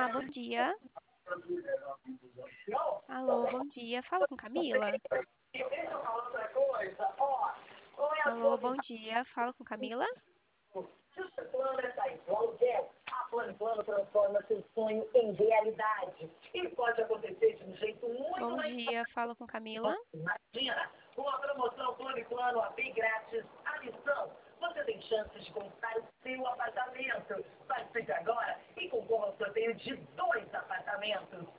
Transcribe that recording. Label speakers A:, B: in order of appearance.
A: Olá, bom dia. Alô, bom dia. Fala com Camila. Alô, bom dia. Fala com Camila.
B: Se o seu plano é sair do aluguel, a Plano transforma seu sonho em realidade. E pode acontecer de um jeito muito
A: Bom
B: mais
A: dia. Fala com Camila.
B: fácil. Imagina, uma promoção Plano AP grátis. A missão, você tem chances de comprar o seu apartamento. Participe agora e concorra ao sorteio de 2 apartamentos.